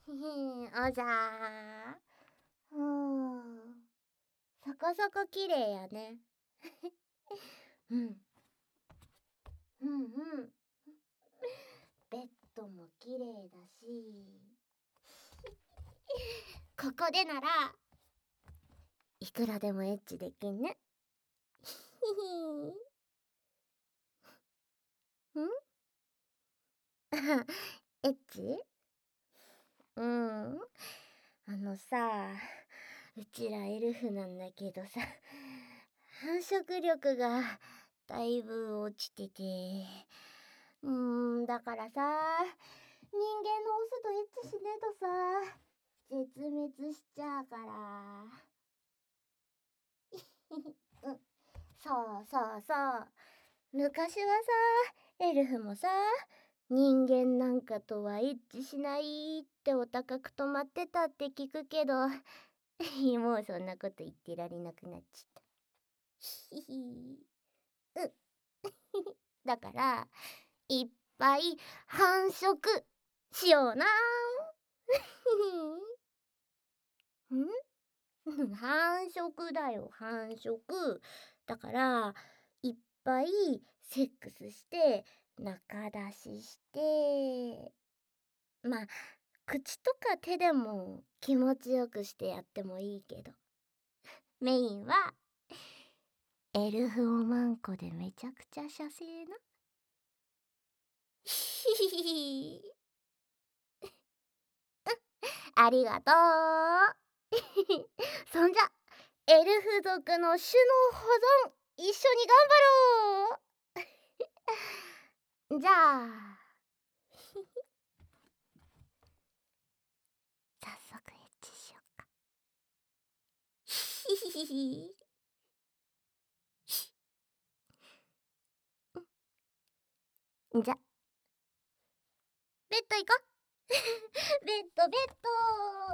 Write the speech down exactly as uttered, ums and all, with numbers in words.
ひひん、おじゃー。うーん。そこそこ綺麗やね。うん。うんうん。ベッドも綺麗だし。ここでなら、いくらでもエッチできんね。ひひん。んエッチうん。あのさ、うちらエルフなんだけどさ、繁殖力がだいぶ落ちてて、うーん、だからさ、人間のオスとエッチしねえとさ、絶滅しちゃうから。うん、そうそうそう。昔はさ、エルフもさ、人間なんかとは一致しないってお高く止まってたって聞くけど、もうそんなこと言ってられなくなっちゃった。ひひ。うん。だから、いっぱい繁殖しような。ん繁殖だよ、繁殖。だから、いっぱいセックスして、仲出しして、まあ、口とか手でも気持ちよくしてやってもいいけど、メインは、エルフオマンコでめちゃくちゃ射精な。ひひひひ。ありがとう。そんじゃ、エルフ族の種の保存、一緒に頑張ろう。じゃあ、早速エッチしよっか。ひひひひ。じゃ、ベッド行こう。ベッドベッド。